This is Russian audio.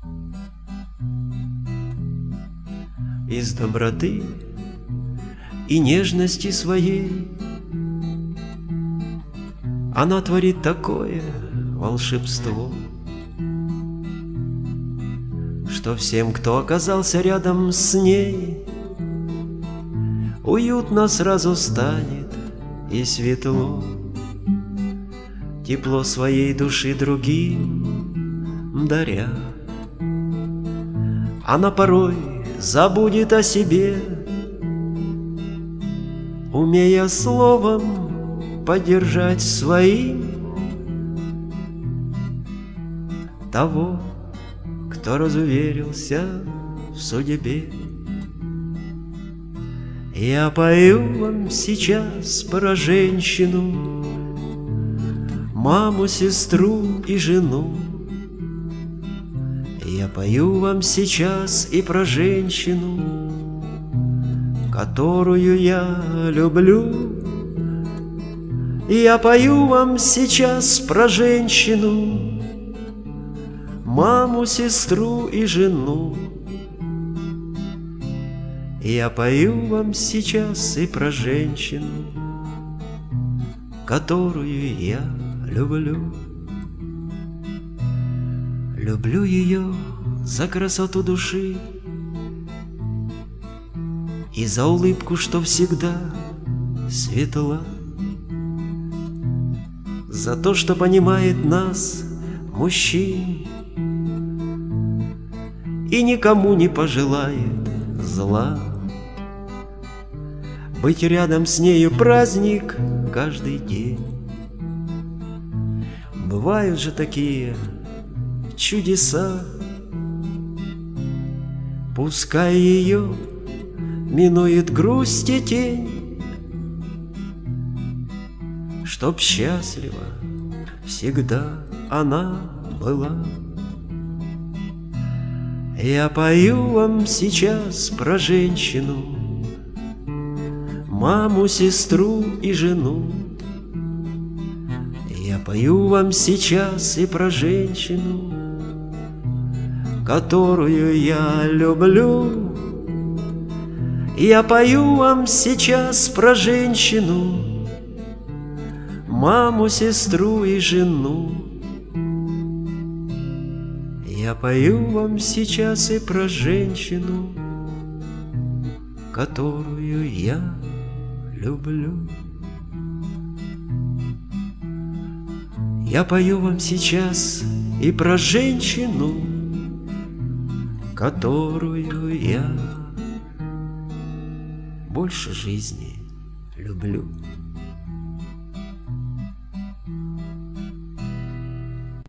Из доброты и нежности своей она творит такое волшебство, что всем, кто оказался рядом с ней, уютно сразу станет и светло. Тепло своей души другим даря, она порой забудет о себе, умея словом поддержать своим того, кто разуверился в судьбе. Я пою вам сейчас про женщину, маму, сестру и жену. Я пою вам сейчас и про женщину, которую я люблю. Я пою вам сейчас про женщину, маму, сестру и жену. Я пою вам сейчас и про женщину, которую я люблю. Люблю ее за красоту души и за улыбку, что всегда светла, за то, что понимает нас, мужчин, и никому не пожелает зла. Быть рядом с нею праздник каждый день. Бывают же такие чудеса, пускай ее минует грусть и тень, чтоб счастлива всегда она была. Я пою вам сейчас про женщину, маму, сестру и жену. Я пою вам сейчас и про женщину, которую я люблю. Я пою вам сейчас про женщину, маму, сестру и жену. Я пою вам сейчас и про женщину, которую я люблю. Я пою вам сейчас и про женщину, которую я больше жизни люблю.